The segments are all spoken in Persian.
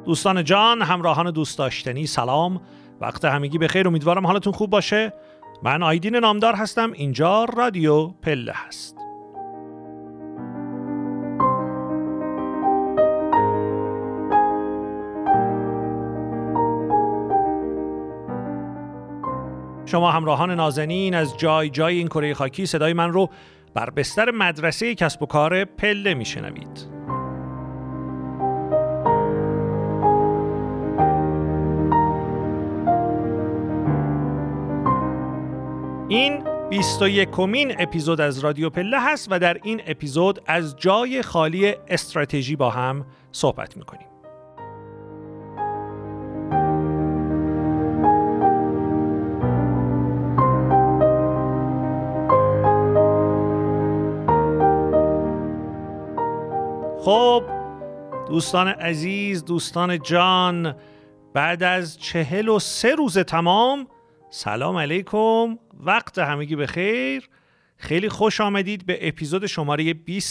دوستان جان، همراهان دوست داشتنی، سلام. وقت همگی بخیر، امیدوارم حالتون خوب باشه. من آیدین نامدار هستم، اینجا رادیو پله هست. شما همراهان نازنین از جای جای این کره خاکی صدای من رو بر بستر مدرسه کسب و کار پله میشنوید. این 21مین اپیزود از رادیو پله هست و در این اپیزود از جای خالی استراتژی با هم صحبت میکنیم. خب دوستان عزیز، دوستان جان، بعد از 43 روز تمام، سلام علیکم، وقت همگی بخیر. خیلی خوش آمدید به اپیزود شماره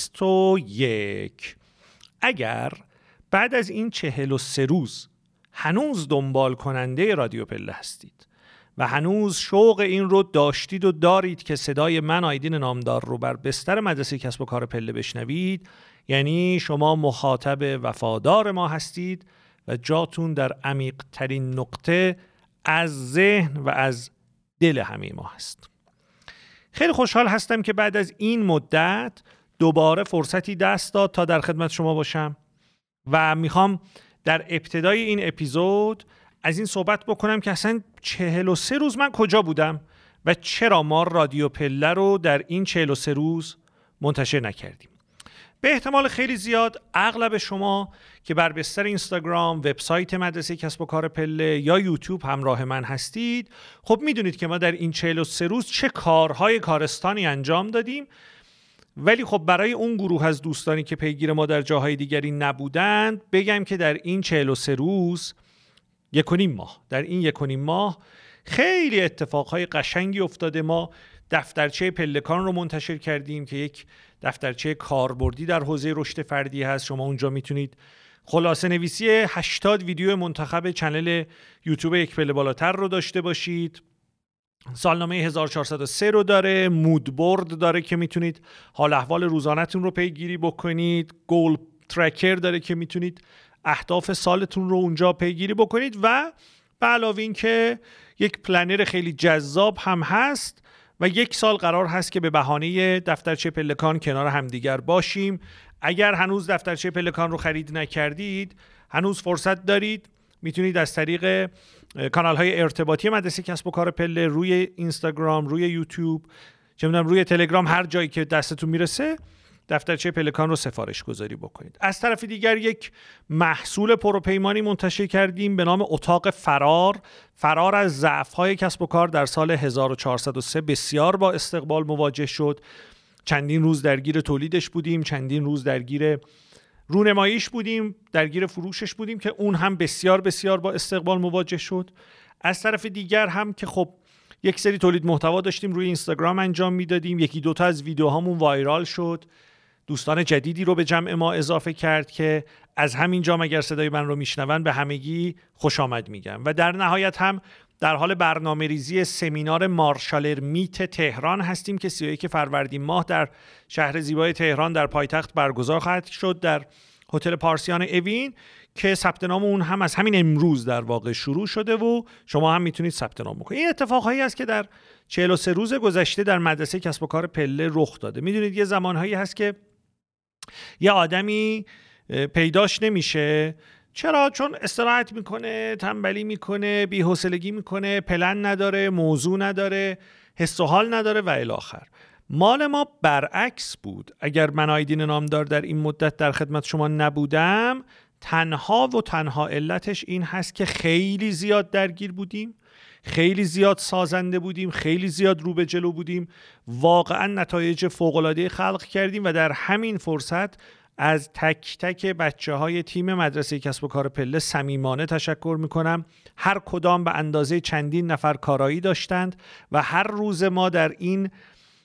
21. اگر بعد از این 43 روز هنوز دنبال کننده رادیو پله هستید و هنوز شوق این رو داشتید و دارید که صدای من آیدین نامدار رو بر بستر مدرسه کسب و کار پله بشنوید، یعنی شما مخاطب وفادار ما هستید و جاتون در عمیق ترین نقطه از ذهن و از دل همه ما هست. خیلی خوشحال هستم که بعد از این مدت دوباره فرصتی دست داد تا در خدمت شما باشم و میخوام در ابتدای این اپیزود از این صحبت بکنم که اصلا 43 روز من کجا بودم و چرا ما رادیو پله رو در این 43 روز منتشر نکردیم. به احتمال خیلی زیاد اغلب شما که بر بستر اینستاگرام، وبسایت مدرسه کسب و کار پله یا یوتیوب همراه من هستید، خب میدونید که ما در این 43 روز چه کارهای کارستانی انجام دادیم. ولی خب برای اون گروه از دوستانی که پیگیر ما در جاهای دیگری نبودند بگم که در این 43 روز در این 1.5 ماه خیلی اتفاقهای قشنگی افتاده. ما دفترچه پلکان رو منتشر کردیم که یک دفترچه کاربردی در حوزه رشد فردی هست. شما اونجا میتونید خلاصه نویسی 80 ویدیو منتخب چنل یوتیوب یک پله بالاتر رو داشته باشید. سالنامه 1403 رو داره، مودبورد داره که میتونید حال احوال روزانه‌تون رو پیگیری بکنید، گول ترکر داره که میتونید اهداف سالتون رو اونجا پیگیری بکنید و به علاوه این که یک پلنر خیلی جذاب هم هست و 1 سال قرار هست که به بهانه دفترچه پلکان کنار همدیگر باشیم. اگر هنوز دفترچه پلکان رو خرید نکردید، هنوز فرصت دارید. میتونید از طریق کانال‌های ارتباطی مدرسه کسب و کار پله روی اینستاگرام، روی یوتیوب، روی تلگرام، هر جایی که دستتون میرسه دفترچه پلکان رو سفارش گذاری بکنید. از طرف دیگر یک محصول پروپیمانی منتشر کردیم به نام اتاق فرار از ضعف‌های کسب و کار در سال 1403 بسیار با استقبال مواجه شد. چندین روز درگیر تولیدش بودیم، چندین روز درگیر رونماییش بودیم، درگیر فروشش بودیم که اون هم بسیار بسیار با استقبال مواجه شد. از طرف دیگر هم که خب یک سری تولید محتوا داشتیم روی اینستاگرام انجام میدادیم، 1-2 تا از ویدیوهامون وایرال شد، دوستان جدیدی رو به جمع ما اضافه کرد که از همین جا اگر صدای من رو میشنون به همگی خوش آمد میگم. و در نهایت هم در حال برنامه ریزی سمینار مارشالر میت تهران هستیم که 31 فروردین ماه در شهر زیبای تهران در پایتخت برگزار خواهد شد در هتل پارسیان اوین که ثبت نام اون هم از همین امروز در واقع شروع شده و شما هم میتونید ثبت نام بکنید. این اتفاقهایی است که در 43 روز گذشته در مدرسه کسب و کار پله رخ داده. میدونید یه زمانهایی هست که یه آدمی پیداش نمیشه. چرا؟ چون استراحت میکنه، تنبلی میکنه، بی‌حوصلگی میکنه، پلن نداره، موضوع نداره، حس و حال نداره و الی آخر. مال ما برعکس بود. اگر من آیدین نامدار در این مدت در خدمت شما نبودم، تنها و تنها علتش این هست که خیلی زیاد درگیر بودیم، خیلی زیاد سازنده بودیم، خیلی زیاد رو به جلو بودیم، واقعا نتایج فوق‌العاده خلق کردیم و در همین فرصت از تک تک بچه‌های تیم مدرسه کسب و کار پله صمیمانه تشکر می‌کنم. هر کدام به اندازه چندین نفر کارایی داشتند و هر روز ما در این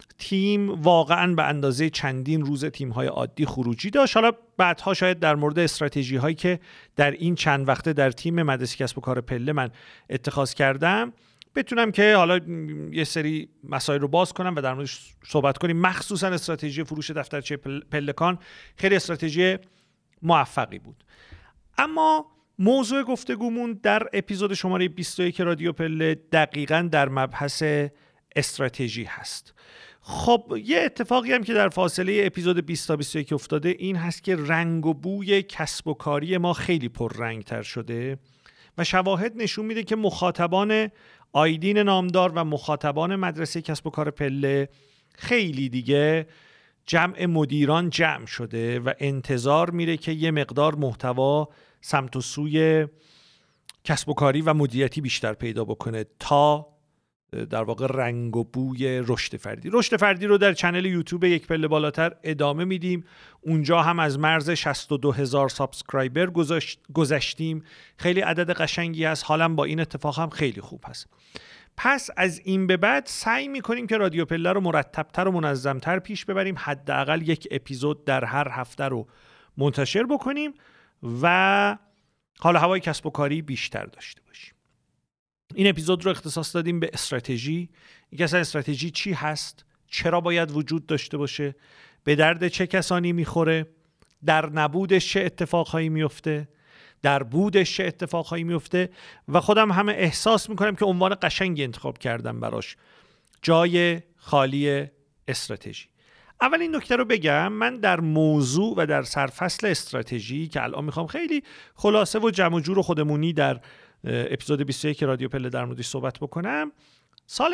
تیم واقعا به اندازه چندین روز تیم‌های عادی خروجی داشت. حالا بعدها شاید در مورد استراتژی‌هایی که در این چند وقته در تیم مدرسه کسب و کار پله من اتخاذ کردم بتونم که حالا یه سری مسائل رو باز کنم و در موردش صحبت کنیم. مخصوصا استراتژی فروش دفترچه پلکان خیلی استراتژی موفقی بود. اما موضوع گفتگومون در اپیزود شماره 21 رادیو پله دقیقاً در مبحث استراتژی هست. خب یه اتفاقی هم که در فاصله اپیزود 20 تا 21 افتاده این هست که رنگ و بوی کسب و کاری ما خیلی پررنگ‌تر شده و شواهد نشون میده که مخاطبان آیدین نامدار و مخاطبان مدرسه کسب و کار پله خیلی دیگه جمع مدیران جمع شده و انتظار میره که یه مقدار محتوا سمت و سوی کسب و کاری و مدیریتی بیشتر پیدا بکنه تا در واقع رنگ و بوی رشد فردی. رشد فردی رو در چنل یوتیوب یک پله بالاتر ادامه میدیم. اونجا هم از مرز 62,000 سابسکرایبر گذشتیم. خیلی عدد قشنگی هست. حالا با این اتفاق هم خیلی خوب هست. پس از این به بعد سعی میکنیم که رادیو پله رو مرتبتر و منظمتر پیش ببریم. حداقل یک اپیزود در هر هفته رو منتشر بکنیم و حال هوای کسب و کاری بیشتر داشته باشیم. این اپیزود رو اختصاص دادیم به استراتژی. اینکه اصلا استراتژی چی هست؟ چرا باید وجود داشته باشه؟ به درد چه کسانی میخوره؟ در نبودش چه اتفاقهایی میفته؟ در بودش چه اتفاقهایی میفته؟ و خودم همه احساس میکنم که عنوان قشنگی انتخاب کردم براش، جای خالی استراتژی. اول این نکته رو بگم، من در موضوع و در سرفصل استراتژی که الان میخوام خیلی خلاصه و جمع و جور و خودمونی در اپیزود 21 رادیو پله در موردش صحبت بکنم، سال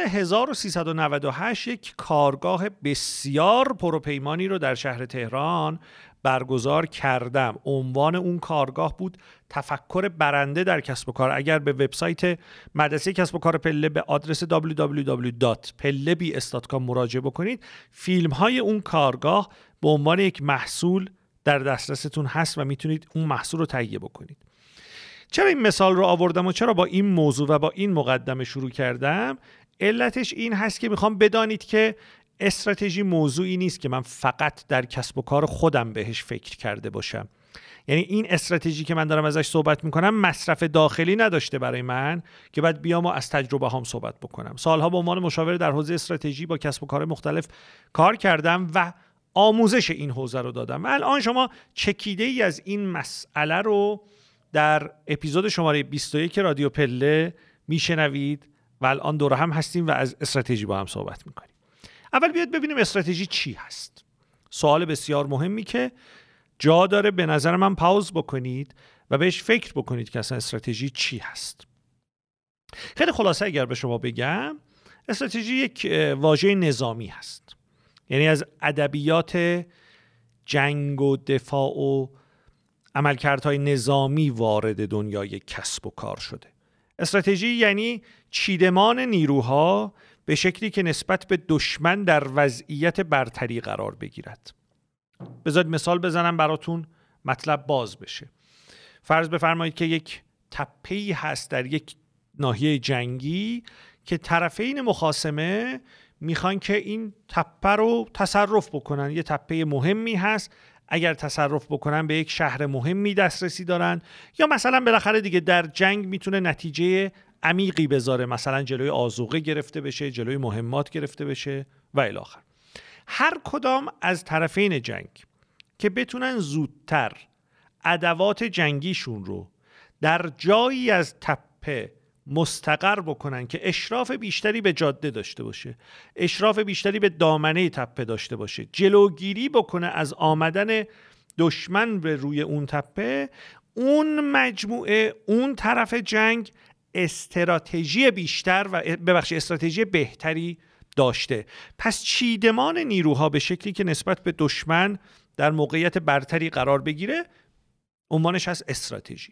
1398 یک کارگاه بسیار پروپیمانی رو در شهر تهران برگزار کردم. عنوان اون کارگاه بود تفکر برنده در کسب و کار. اگر به وبسایت مدرسه کسب و کار پله به آدرس www.pellebs.com مراجعه بکنید، فیلم های اون کارگاه به عنوان یک محصول در دسترستون هست و میتونید اون محصول رو تهیه بکنید. چرا این مثال رو آوردم و چرا با این موضوع و با این مقدمه شروع کردم؟ علتش این هست که میخوام بدانید که استراتژی موضوعی نیست که من فقط در کسب و کار خودم بهش فکر کرده باشم. یعنی این استراتژی که من دارم ازش صحبت میکنم مصرف داخلی نداشته برای من که بعد بیام و از تجربه هم صحبت بکنم. سالها به عنوان مشاور در حوزه استراتژی با کسب و کار مختلف کار کردم و آموزش این حوزه رو دادم. الان شما چکیده ای از این مسئله رو در اپیزود شماره 21 رادیو پله میشنوید و الان دور هم هستیم و از استراتژی با هم صحبت میکنیم. اول بیاید ببینیم استراتژی چی هست. سوال بسیار مهمی که جا داره به نظر من پاوز بکنید و بهش فکر بکنید که اصلا استراتژی چی هست. خیلی خلاصه اگر به شما بگم، استراتژی یک واژه نظامی هست. یعنی از ادبیات جنگ و دفاع و عملکردهای نظامی وارد دنیای کسب و کار شده. استراتژی یعنی چیدمان نیروها به شکلی که نسبت به دشمن در وضعیت برتری قرار بگیرد. بذارید مثال بزنم براتون مطلب باز بشه. فرض بفرمایید که یک تپه‌ای هست در یک ناحیه جنگی که طرفین مخاصمه میخوان که این تپه رو تصرف بکنن. یه تپه مهمی هست، اگر تصرف بکنن به یک شهر مهمی دسترسی دارن، یا مثلا بالاخره دیگه در جنگ میتونه نتیجه عمیقی بذاره، مثلا جلوی آذوقه گرفته بشه، جلوی مهمات گرفته بشه و الی آخر. هر کدام از طرفین جنگ که بتونن زودتر ادوات جنگیشون رو در جایی از تپه مستقر بکنن که اشراف بیشتری به جاده داشته باشه، اشراف بیشتری به دامنه تپه داشته باشه، جلوگیری بکنه از آمدن دشمن به روی اون تپه، اون مجموعه، اون طرف جنگ استراتژی بیشتر و استراتژی بهتری داشته. پس چیدمان نیروها به شکلی که نسبت به دشمن در موقعیت برتری قرار بگیره عنوانش هست استراتژی.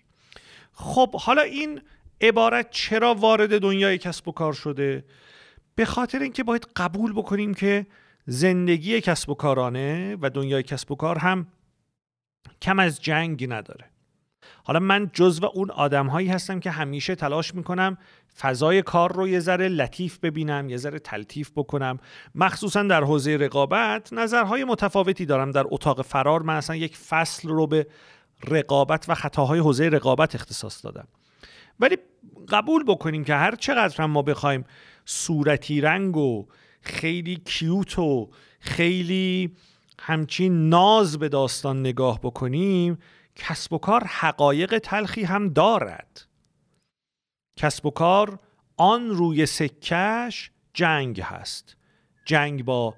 خب حالا این عبارت چرا وارد دنیای کسب و کار شده؟ به خاطر اینکه باید قبول بکنیم که زندگی کسب و کارانه و دنیای کسب و کار هم کم از جنگ نداره. حالا من جزو اون آدم‌هایی هستم که همیشه تلاش میکنم فضای کار رو یه ذره لطیف ببینم، یه ذره تلطیف بکنم. مخصوصا در حوزه رقابت نظرهای متفاوتی دارم. در اتاق فرار من اصلا یک فصل رو به رقابت و خطاهای حوزه رقابت اختصاص دادم. ولی قبول بکنیم که هر چقدر هم ما بخوایم صورتی رنگ و خیلی کیوت و خیلی همچین ناز به داستان نگاه بکنیم، کسب و کار حقایق تلخی هم دارد. کسب و کار آن روی سکش جنگ هست. جنگ با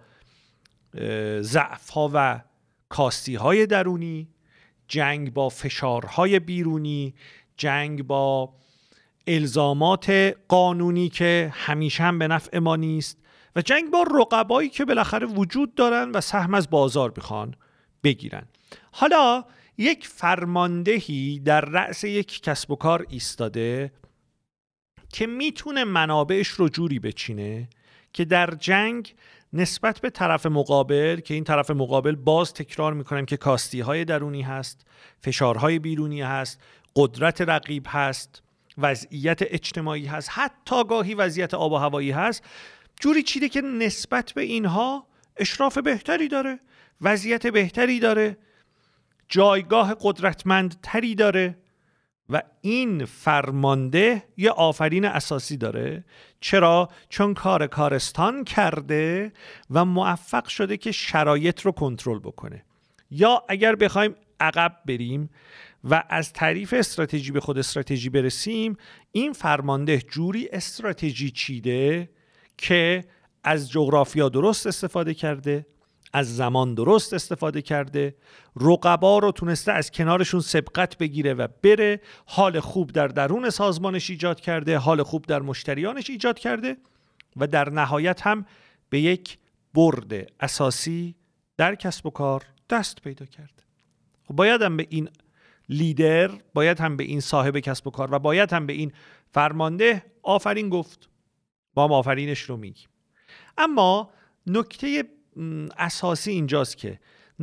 ضعف‌ها و کاستی‌های درونی، جنگ با فشارهای بیرونی، جنگ با الزامات قانونی که همیشه هم به نفع ما نیست و جنگ با رقبایی که بالاخره وجود دارن و سهم از بازار بخوان بگیرن. حالا یک فرماندهی در رأس یک کسب و کار ایستاده که میتونه منابعش رو جوری بچینه که در جنگ نسبت به طرف مقابل، که این طرف مقابل باز تکرار میکنم که کاستی‌های درونی هست، فشارهای بیرونی هست، قدرت رقیب هست، وضعیت اجتماعی هست، حتی گاهی وضعیت آب و هوایی هست، جوری چیده که نسبت به اینها اشراف بهتری داره، وضعیت بهتری داره، جایگاه قدرتمندتری داره و این فرمانده یه آفرین اساسی داره. چرا؟ چون کارستان کرده و موفق شده که شرایط رو کنترل بکنه. یا اگر بخوایم عقب بریم و از تعریف استراتژی به خود استراتژی برسیم، این فرمانده جوری استراتژی چیده که از جغرافیا درست استفاده کرده، از زمان درست استفاده کرده، رقبا رو تونسته از کنارشون سبقت بگیره و بره، حال خوب در درون سازمانش ایجاد کرده، حال خوب در مشتریانش ایجاد کرده و در نهایت هم به یک برد اساسی در کسب و کار دست پیدا کرده. باید هم به این لیدر، باید هم به این صاحب کسب و کار و باید هم به این فرمانده آفرین گفت. با هم آفرینش رو میگیم. اما نکته اساسی اینجاست که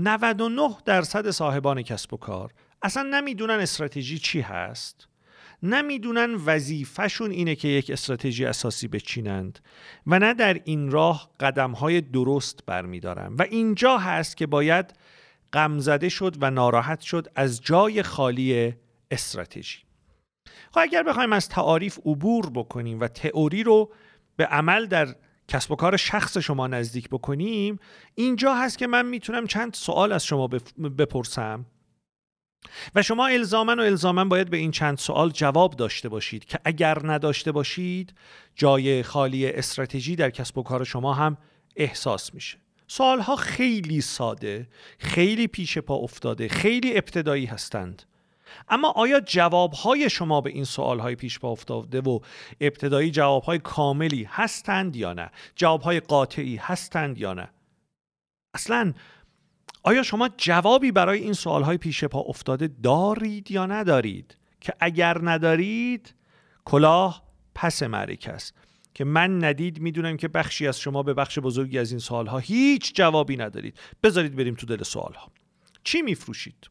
99% صاحبان کسب و کار اصلا نمیدونن استراتژی چی هست، نمیدونن وظیفه‌شون اینه که یک استراتژی اساسی بچینند و نه در این راه قدم‌های درست برمی‌دارن و اینجا هست که باید غمزده شد و ناراحت شد از جای خالی استراتژی. خب اگر بخوایم از تعاریف عبور بکنیم و تئوری رو به عمل در کسب و کار شخص شما نزدیک بکنیم، اینجا هست که من میتونم چند سوال از شما بپرسم و شما الزاماً باید به این چند سوال جواب داشته باشید که اگر نداشته باشید جای خالی استراتژی در کسب و کار شما هم احساس میشه. سوالها خیلی ساده، خیلی پیش پا افتاده، خیلی ابتدایی هستند. اما آیا جوابهای شما به این سوالهای پیش پا افتاده و ابتدایی جوابهای کاملی هستند یا نه؟ جوابهای قاطعی هستند یا نه؟ اصلاً آیا شما جوابی برای این سوالهای پیش پا افتاده دارید یا ندارید؟ که اگر ندارید کلاه پس معرکه است. که من ندید میدونم که بخشی از شما به بخش بزرگی از این سوالها هیچ جوابی ندارید. بذارید بریم تو دل سوالها. چی میفروشید؟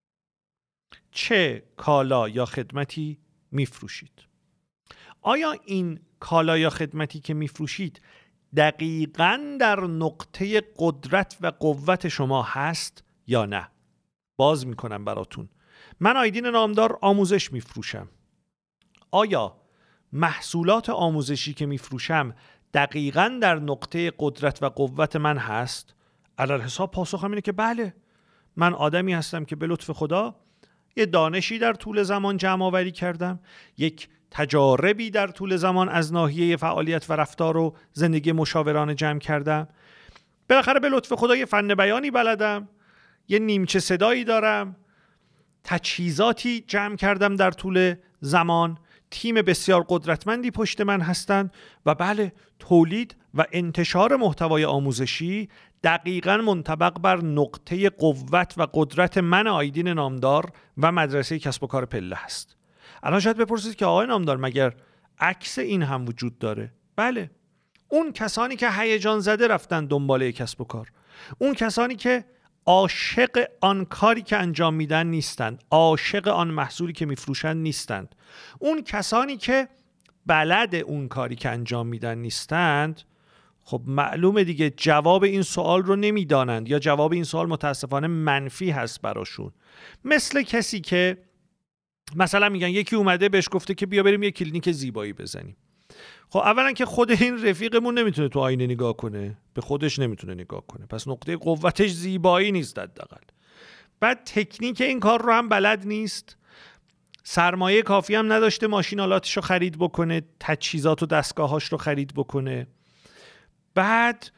چه کالا یا خدمتی میفروشید؟ آیا این کالا یا خدمتی که میفروشید دقیقاً در نقطه قدرت و قوت شما هست یا نه؟ باز میکنم براتون. من آیدین نامدار آموزش میفروشم. آیا محصولات آموزشی که میفروشم دقیقاً در نقطه قدرت و قوت من هست؟ علل حساب پاسخم اینه که بله. من آدمی هستم که به لطف خدا یه دانشی در طول زمان جمع آوری کردم، یک تجاربی در طول زمان از ناحیه فعالیت و رفتار و زندگی مشاورانه جمع کردم. بالاخره به لطف خدا یه فن بیانی بلدم، یه نیمچه صدایی دارم، تجهیزاتی جمع کردم در طول زمان، تیم بسیار قدرتمندی پشت من هستند و بله، تولید و انتشار محتوای آموزشی دقیقاً منطبق بر نقطه قوت و قدرت من آیدین نامدار و مدرسه کسب و کار پله هست. الان شاید بپرسید که آقای نامدار مگر عکس این هم وجود داره؟ بله. اون کسانی که هیجان زده رفتن دنباله کسب و کار، اون کسانی که عاشق آن کاری که انجام میدن نیستند، عاشق آن محصولی که میفروشند نیستند. اون کسانی که بلد اون کاری که انجام میدن نیستند، خب معلومه دیگه جواب این سوال رو نمیدانند یا جواب این سوال متاسفانه منفی هست براشون. مثل کسی که مثلا میگن یکی اومده بهش گفته که بیا بریم یه کلینیک زیبایی بزنیم. خب اولا که خود این رفیقمون نمیتونه تو آینه نگاه کنه، به خودش نمیتونه نگاه کنه، پس نقطه قوتش زیبایی نیست حداقل. بعد تکنیک این کار رو هم بلد نیست، سرمایه کافی هم نداشته ماشین آلاتش رو خرید بکنه، تجهیزات و دستگاهاش رو خرید بکنه. بعد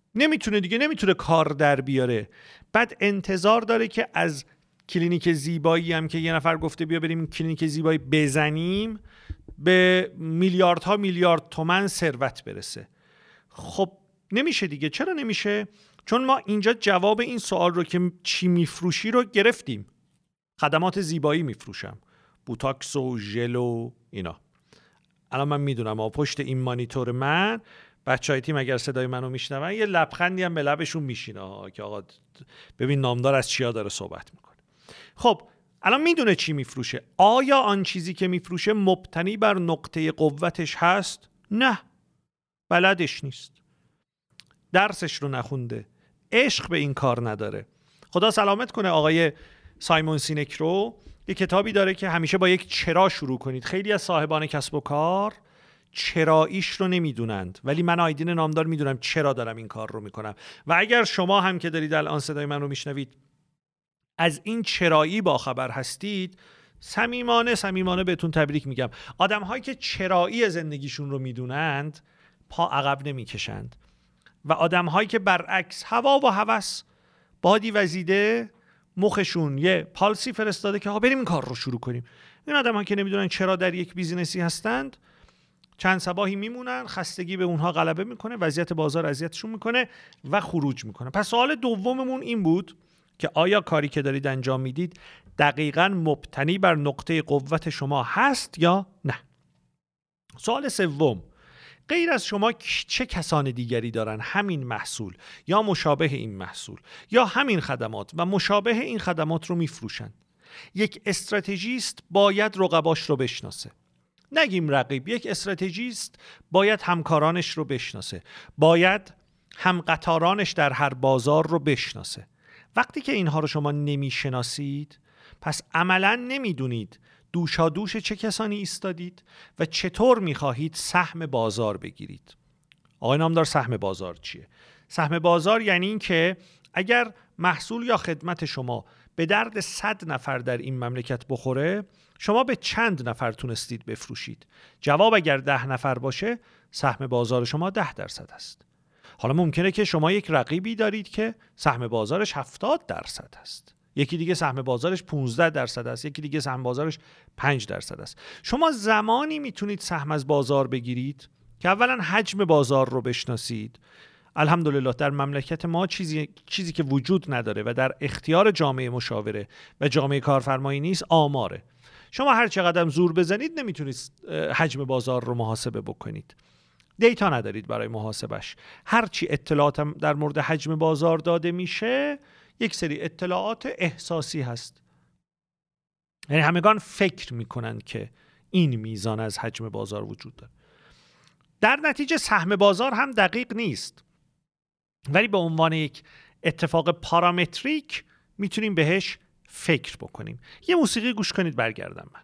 نمیتونه کار در بیاره. بعد انتظار داره که از کلینیک زیبایی هم که یه نفر گفته بیا بریم کلینیک زیبایی بزنیم به میلیاردها میلیارد تومان ثروت برسه. خب نمیشه دیگه. چرا نمیشه؟ چون ما اینجا جواب این سوال رو که چی میفروشی رو گرفتیم. خدمات زیبایی میفروشم، بوتاکس و ژل و اینا. الان من میدونم پشت این مانیتور من بچهای تیم اگر صدای منو میشنون یه لبخندی هم به لبشون میشینه که آقا ببین نامدار از چیا داره صحبت میکنه. خب الان میدونه چی میفروشه. آیا آن چیزی که میفروشه مبتنی بر نقطه قوتش هست؟ نه، بلدش نیست، درسش رو نخونده، عشق به این کار نداره. خدا سلامت کنه آقای سایمون سینک رو. یه کتابی داره که همیشه با یک چرا شروع کنید. خیلی از صاحبان کسب و کار چراییش رو نمیدونند، ولی من آیدین نامدار میدونم چرا دارم این کار رو میکنم. و اگر شما هم که دارید الان صدای من رو میشنوید از این چرایی با خبر هستید، صمیمانه بهتون تبریک میگم. آدم هایی که چرایی زندگیشون رو میدونند پا عقب نمیکشند و آدم هایی که برعکس هوا و هوس بادی وزیده مخشون یه پالسی فرستاده که ها بریم این کار رو شروع کنیم. این آدم هایی که نمیدونن چرا در یک بیزینسی هستند چند صباحی میمونن، خستگی به اونها غلبه میکنه، وضعیت بازار اذیتشون میکنه و خروج میکنه. پس سوال دوممون این بود که آیا کاری که دارید انجام میدید دقیقاً مبتنی بر نقطه قوت شما هست یا نه؟ سوال سوم، غیر از شما چه کسان دیگری دارن همین محصول یا مشابه این محصول یا همین خدمات و مشابه این خدمات رو میفروشن؟ یک استراتژیست باید رقباش رو بشناسه. نگیم رقیب، یک استراتژیست باید همکارانش رو بشناسه، باید هم قطارانش در هر بازار رو بشناسه. وقتی که اینها رو شما نمیشناسید، پس عملاً نمیدونید دوشا دوش چه کسانی ایستادید و چطور میخواهید سهم بازار بگیرید. آقای نامدار، سهم بازار چیه؟ سهم بازار یعنی این که اگر محصول یا خدمت شما به درد 100 نفر در این مملکت بخوره، شما به چند نفر تونستید بفروشید؟ جواب اگر 10 نفر باشه، سهم بازار شما 10% است. حالا ممکنه که شما یک رقیبی دارید که سهم بازارش 70% است، یکی دیگه سهم بازارش 15% است، یکی دیگه سهم بازارش 5% است. شما زمانی میتونید سهم از بازار بگیرید که اولا حجم بازار رو بشناسید. الحمدلله در مملکت ما چیزی که وجود نداره و در اختیار جامعه مشاوره و جامعه کارفرمایی نیست، آماره. شما هر چقدر زور بزنید نمیتونید حجم بازار رو محاسبه بکنید. دیتا ندارید برای محاسبش. هرچی اطلاعات در مورد حجم بازار داده میشه یک سری اطلاعات احساسی هست. یعنی همگان فکر میکنن که این میزان از حجم بازار وجود داره. در نتیجه سهم بازار هم دقیق نیست، ولی به عنوان یک اتفاق پارامتریک میتونیم بهش فکر بکنیم. یه موسیقی گوش کنید برگردم من.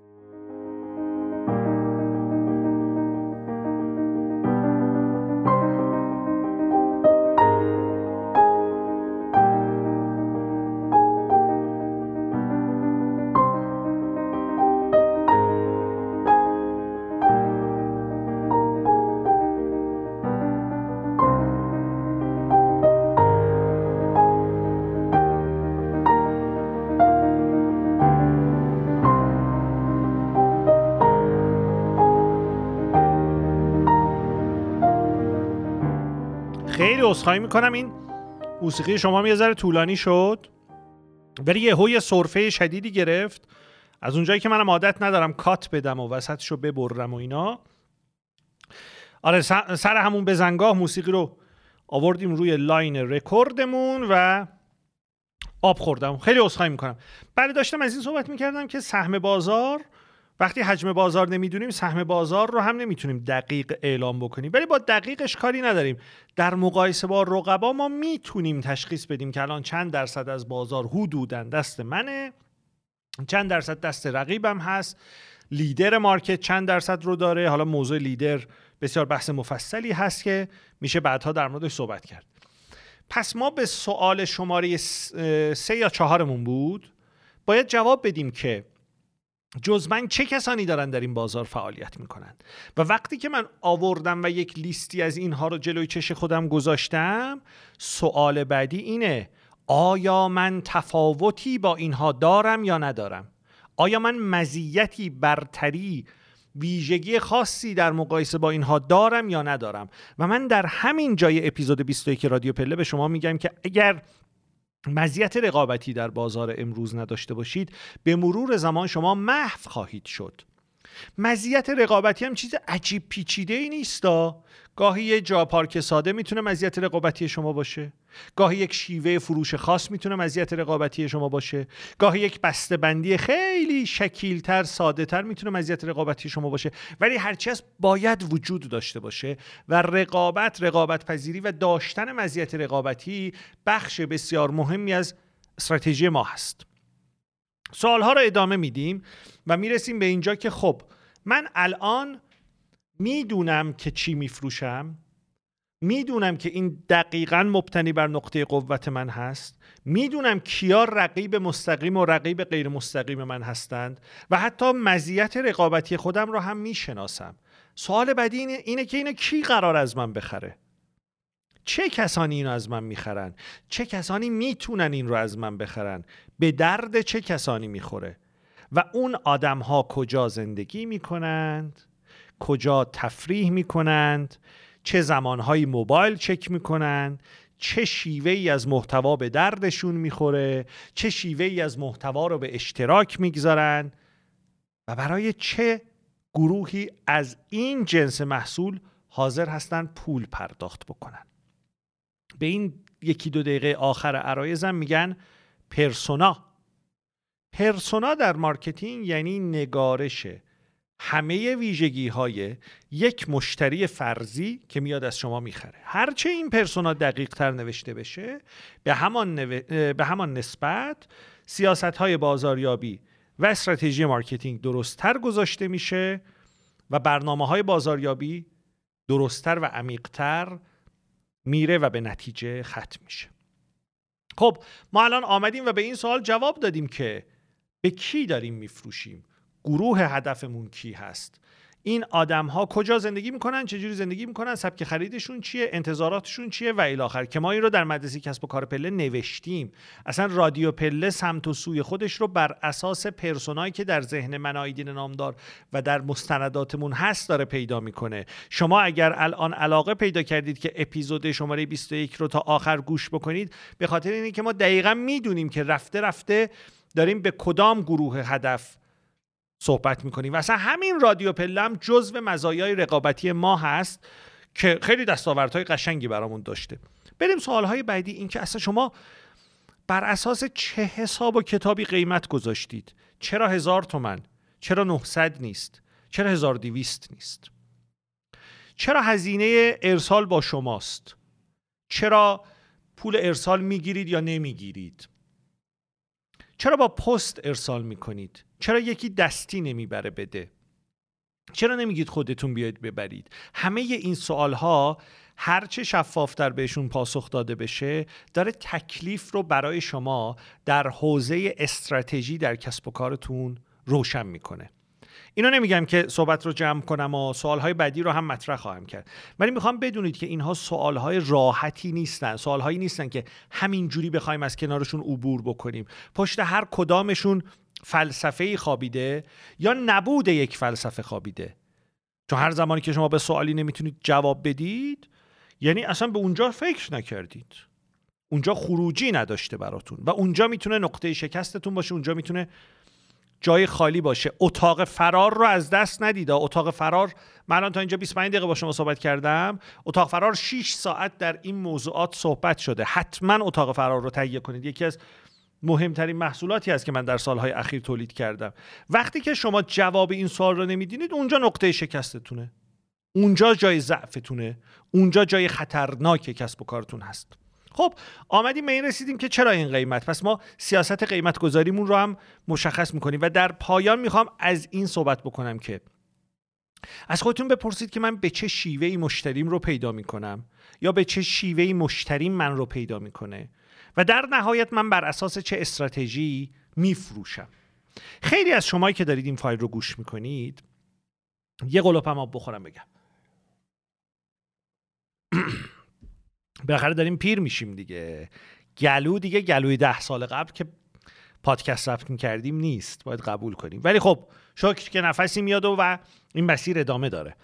خیلی عذرخواهی میکنم، این موسیقی شما یه ذره طولانی شد، ولی یه سرفه شدیدی گرفت. از اونجایی که منم عادت ندارم کات بدم و وسطشو ببرم و اینا، آره سر همون بزنگاه موسیقی رو آوردیم روی لاین رکوردمون و آب خوردم، خیلی عذرخواهی میکنم. بله داشتم از این صحبت میکردم که سهم بازار، وقتی حجم بازار نمیدونیم سهم بازار رو هم نمیتونیم دقیق اعلام بکنیم، ولی با دقیقش کاری نداریم. در مقایسه با رقبا ما میتونیم تشخیص بدیم که الان چند درصد از بازار حدوداً دست منه، چند درصد دست رقیبم هست، لیدر مارکت چند درصد رو داره. حالا موضوع لیدر بسیار بحث مفصلی هست که میشه بعدها در موردش صحبت کرد. پس ما به سوال شماره 3 یا 4مون بود، باید جواب بدیم که جز من چه کسانی دارن در این بازار فعالیت میکنن. و وقتی که من آوردم و یک لیستی از اینها رو جلوی چش خودم گذاشتم، سوال بعدی اینه: آیا من تفاوتی با اینها دارم یا ندارم؟ آیا من مزیتی، برتری، ویژگی خاصی در مقایسه با اینها دارم یا ندارم؟ و من در همین جای اپیزود 21 رادیو پله به شما میگم که اگر مزیت رقابتی در بازار امروز نداشته باشید، به مرور زمان شما محو خواهید شد. مزیت رقابتی هم چیز عجیب پیچیده ای نیستا. گاهی یه جا پارک ساده میتونه مزیت رقابتی شما باشه، گاهی یک شیوه فروش خاص میتونه مزیت رقابتی شما باشه، گاهی یک بسته‌بندی خیلی شکیل‌تر، ساده‌تر میتونه مزیت رقابتی شما باشه. ولی هرچی هست باید وجود داشته باشه و رقابت پذیری و داشتن مزیت رقابتی بخش بسیار مهمی از استراتژی ما هست. سوالها رو ادامه میدیم و میرسیم به اینجا که خب من الان میدونم که چی میفروشم، میدونم که این دقیقاً مبتنی بر نقطه قوت من هست، میدونم کیا رقیب مستقیم و رقیب غیر مستقیم من هستند و حتی مزیت رقابتی خودم رو هم میشناسم. سوال بعدی اینه که اینو کی قرار از من بخره؟ چه کسانی اینو از من میخرن؟ چه کسانی میتونن این رو از من بخرن؟ به درد چه کسانی میخوره؟ و اون آدم‌ها کجا زندگی میکنند؟ کجا تفریح میکنند؟ چه زمانهایی موبایل چک میکنن؟ چه شیوهی از محتوا به دردشون میخوره؟ چه شیوهی از محتوا رو به اشتراک میگذارن؟ و برای چه گروهی از این جنس محصول حاضر هستن پول پرداخت بکنن؟ به این 1-2 دقیقه آخر عرایزم میگن پرسونا. پرسونا در مارکتینگ یعنی نگارش همه ویژگی های یک مشتری فرضی که میاد از شما میخره. هرچه این پرسونا دقیق تر نوشته بشه، به همان نسبت سیاست های بازاریابی و استراتژی مارکتینگ درست تر گذاشته میشه و برنامه های بازاریابی درست تر و عمیق تر میره و به نتیجه ختم میشه. خب ما الان آمدیم و به این سوال جواب دادیم که به کی داریم میفروشیم، گروه هدفمون کی هست، این آدم ها کجا زندگی میکنن، چجوری زندگی میکنن، سبک خریدشون چیه، انتظاراتشون چیه و الی آخر، که ما این رو در مدرسه کسب و کار پله نوشتیم. اصلا رادیو پله سمت و سوی خودش رو بر اساس پرسونایی که در ذهن من آیدین نامدار و در مستنداتمون هست داره پیدا میکنه. شما اگر الان علاقه پیدا کردید که اپیزود شماره 21 رو تا آخر گوش بکنید، به خاطر اینه که ما دقیقاً میدونیم که رفته رفته داریم به کدام گروه هدف صحبت میکنیم و اصلا همین رادیو پله هم جزو مزایای رقابتی ما هست که خیلی دستاوردهای قشنگی برامون داشته. بریم سوالهای بعدی. این که اصلا شما بر اساس چه حساب و کتابی قیمت گذاشتید؟ چرا 1000 تومان؟ چرا 900 نیست؟ چرا 1200 نیست؟ چرا هزینه ارسال با شماست؟ چرا پول ارسال میگیرید یا نمیگیرید؟ چرا با پست ارسال میکنید؟ چرا یکی دستی نمیبره بده؟ چرا نمیگید خودتون بیاید ببرید؟ همه این سوالها هرچه شفافتر بهشون پاسخ داده بشه داره تکلیف رو برای شما در حوزه استراتژی در کسب و کارتون روشن میکنه. اینو نمیگم که صحبت رو جمع کنم و سوالهای بعدی رو هم مطرح خواهم کرد، ولی میخوام بدونید که اینها سوالهای راحتی نیستن، سوالهایی نیستن که همینجوری بخوایم از کنارشون عبور بکنیم. پشت هر کدامشون فلسفه‌ای خوابیده یا نبود یک فلسفه خوابیده. چون هر زمانی که شما به سوالی نمیتونید جواب بدید یعنی اصلا به اونجا فکر نکردید، اونجا خروجی نداشته براتون و اونجا میتونه نقطه شکستتون باشه، اونجا میتونه جای خالی باشه. اتاق فرار رو از دست ندید. اتاق فرار، من الان تا اینجا 25 دقیقه با شما صحبت کردم، اتاق فرار 6 ساعت در این موضوعات صحبت شده. حتما اتاق فرار رو تهیه کنید. یکی از مهمترین محصولاتی است که من در سالهای اخیر تولید کردم. وقتی که شما جواب این سوال رو نمیدینید، اونجا نقطه شکستتونه، اونجا جای ضعفتونه، اونجا جای خطرناک کسب و کارتون هست. خب آمدیم به این رسیدیم که چرا این قیمت، پس ما سیاست قیمت گذاریمون رو هم مشخص میکنیم و در پایان میخوام از این صحبت بکنم که از خودتون بپرسید که من به چه شیوهی مشتریم رو پیدا میکنم یا به چه شیوهی مشتریم من رو پیدا میکنه و در نهایت من بر اساس چه استراتژی میفروشم. خیلی از شمایی که دارید این فایل رو گوش میکنید، یه قلوپم آب بخورم بگم. بالاخره داریم پیر میشیم دیگه. گلوی 10 سال قبل که پادکست ضبط می‌کردیم نیست، باید قبول کنیم. ولی خب شکر که نفسی میاد و این مسیر ادامه داره.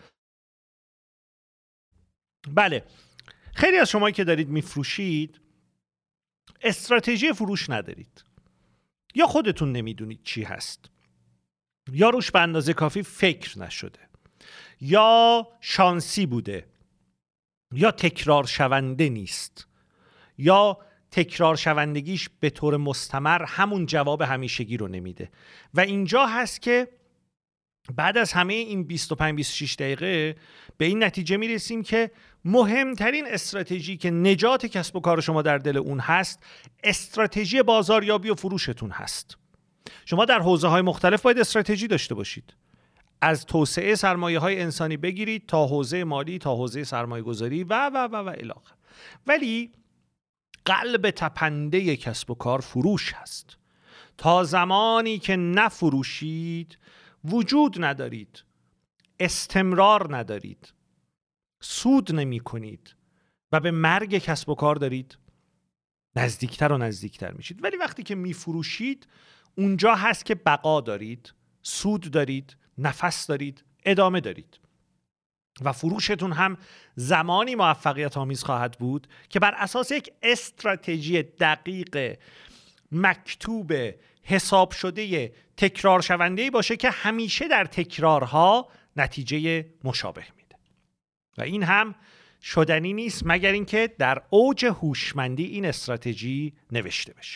بله، خیلی از شمایی که دارید میفروشید استراتژی فروش ندارید، یا خودتون نمیدونید چی هست، یا روش به اندازه کافی فکر نشده، یا شانسی بوده، یا تکرار شونده نیست، یا تکرار شوندگیش به طور مستمر همون جواب همیشگی رو نمیده. و اینجا هست که بعد از همه این 25-26 دقیقه به این نتیجه میرسیم که مهمترین استراتژی که نجات کسب و کار شما در دل اون هست، استراتژی بازاریابی و فروشتون هست. شما در حوزه‌های مختلف باید استراتژی داشته باشید، از توسعه سرمایه‌های انسانی بگیرید تا حوزه مالی، تا حوزه سرمایه‌گذاری و الی آخر. ولی قلب تپنده کسب و کار فروش هست. تا زمانی که نفروشید وجود ندارید، استمرار ندارید، سود نمی کنید و به مرگ کسب و کار دارید نزدیکتر و نزدیکتر میشید. ولی وقتی که میفروشید اونجا هست که بقا دارید، سود دارید، نفس دارید، ادامه دارید. و فروشتون هم زمانی موفقیت آمیز خواهد بود که بر اساس یک استراتژی دقیق، مکتوب، حساب شده، تکرار شونده‌ای باشه که همیشه در تکرارها نتیجه مشابه میده. و این هم شدنی نیست مگر اینکه در اوج هوشمندی این استراتژی نوشته بشه.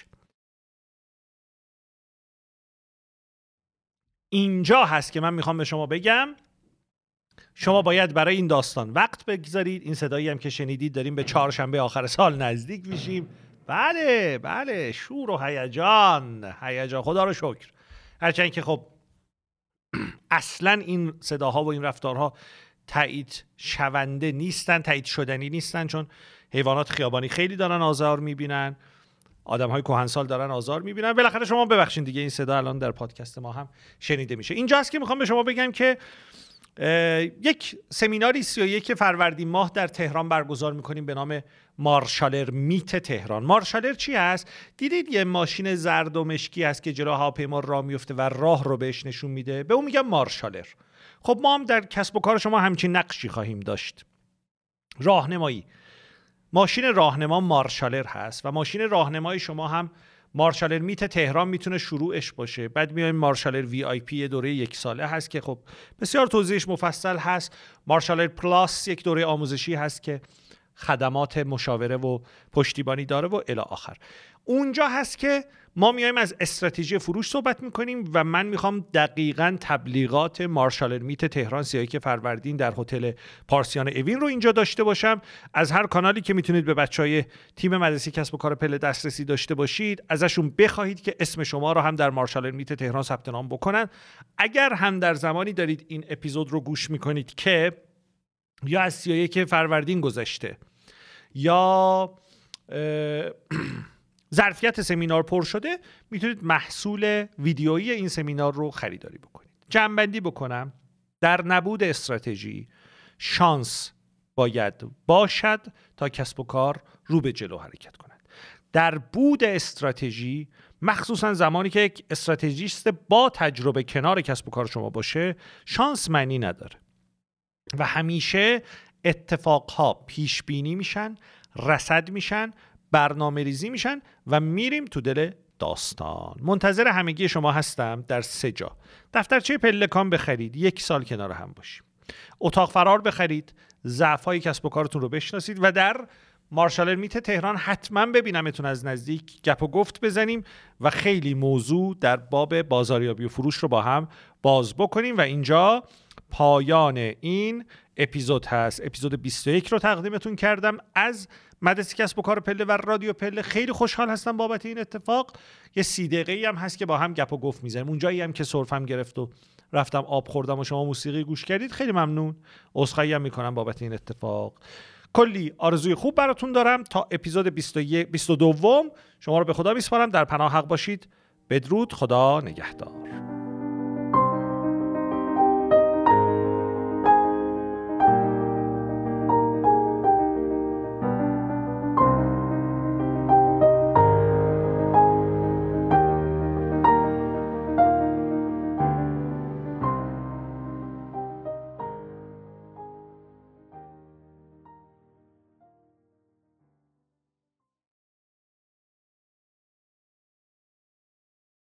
اینجا هست که من میخوام به شما بگم شما باید برای این داستان وقت بگذارید. این صدایی هم که شنیدید داریم به چهارشنبه آخر سال نزدیک میشیم. بله شور و هیجان خدا رو شکر. هرچند که خب اصلا این صداها و این رفتارها تایید شونده نیستن، تایید شدنی نیستن، چون حیوانات خیابانی خیلی دارن آزار میبینن، آدم‌های کهنسال دارن آزار میبینن. بالاخره شما ببخشید دیگه این صدا الان در پادکست ما هم شنیده میشه. اینجا هست که میخوام به شما بگم که یک سمیناری 31 فروردین ماه در تهران برگزار میکنیم به نام مارشالر میت تهران. مارشالر چی هست؟ دیدید یه ماشین زرد و مشکی هست که جلو هواپیما راه میفته و راه رو بهش نشون میده؟ به اون میگم مارشالر. خب ما هم در کسب و کار شما همچین نقشی خواهیم داشت. راهنمایی. ماشین راهنما مارشالر هست و ماشین راهنمای شما هم مارشالر میت تهران میتونه شروعش باشه. بعد میایم مارشالر وی آی پی دوره 1 ساله هست که خب بسیار توضیحش مفصل هست. مارشالر پلاس یک دوره آموزشی هست که خدمات مشاوره و پشتیبانی داره و الی آخر. اونجا هست که ما میایم از استراتژی فروش صحبت میکنیم و من میخوام دقیقاً تبلیغات مارشالر میت تهران 31 فروردین در هتل پارسیان اوین رو اینجا داشته باشم. از هر کانالی که میتونید به بچهای تیم مدرسه کسب و کار پله دسترسی داشته باشید ازشون بخواهید که اسم شما رو هم در مارشالر میت تهران ثبت نام بکنن. اگر هم در زمانی دارید این اپیزود رو گوش میکنید که یا از 31 فروردین گذشته یا ظرفیت سمینار پر شده، میتونید محصول ویدیویی این سمینار رو خریداری بکنید. جمع‌بندی بکنم، در نبود استراتژی شانس باید باشد تا کسب و کار رو به جلو حرکت کند. در بود استراتژی، مخصوصا زمانی که یک استراتژیست با تجربه کنار کسب و کار شما باشه، شانس معنی نداره و همیشه اتفاقها پیش بینی میشن، رصد میشن، برنامه ریزی میشن و میریم تو دل داستان. منتظر همگی شما هستم در 3 جا. دفترچه پلکان بخرید، 1 سال کنار هم باشیم. اتاق فرار بخرید، ضعف‌های کسب و کارتون رو بشناسید و در مارشال میت تهران حتما ببینمتون از نزدیک، گپ و گفت بزنیم و خیلی موضوع در باب بازاریابی و فروش رو با هم باز بکنیم. و اینجا پایان این اپیزود هست. اپیزود 21 رو تقدیمتون کردم از مدرسه کسب و کار پله و رادیو پله. خیلی خوشحال هستم بابت این اتفاق. یه 30 دقیقه‌ای هم هست که با هم گپ و گفت میزنیم. اونجایی هم که سرفم گرفت و رفتم آب خوردم و شما موسیقی گوش کردید خیلی ممنون. عذرخواهی هم میکنم بابت این اتفاق. کلی آرزوی خوب براتون دارم تا اپیزود 22. شما رو به خدا میسپارم. در پناه حق باشید. بدرود. خدا نگهدار.